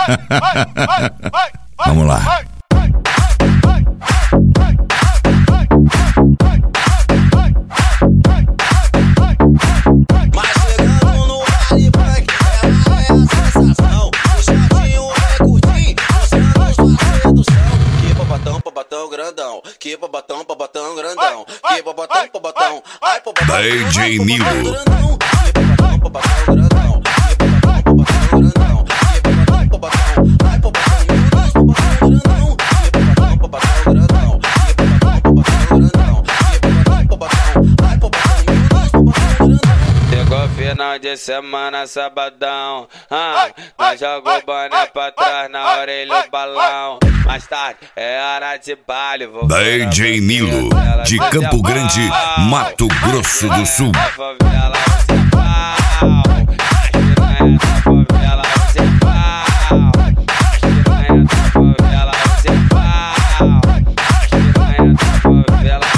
Vamos lá. Mas chegando no baile funk, ela é a sensação. O chatinho vai curtir, mostrando os parceiros do chão. Que babatão grandão. Que babatão grandão. Que babatão, ai babatão. DJ Nilo. Chegou final de semana, sabadão. Nós joga o boné pra trás, na orelha o balão. Mais tarde é hora de baile. DJ Nilo, de Campo Grande, Mato Grosso do Sul. Favela,